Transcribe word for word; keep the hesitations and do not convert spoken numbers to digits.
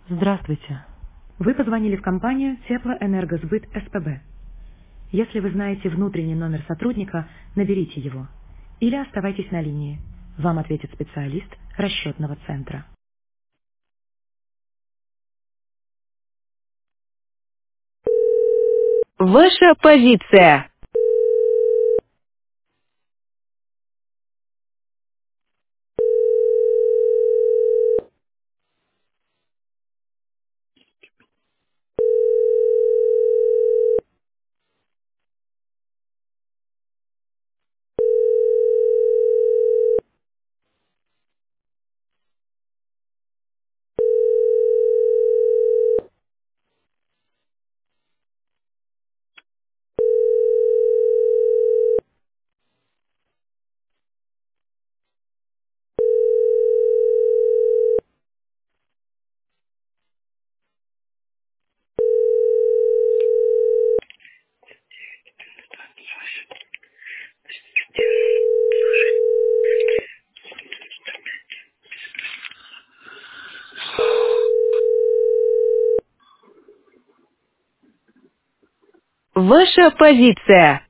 Здравствуйте. Вы позвонили в компанию Теплоэнергосбыт СПБ. Если вы знаете внутренний номер сотрудника, наберите его. Или оставайтесь на линии. Вам ответит специалист расчетного центра. Ваша позиция. Ваша позиция.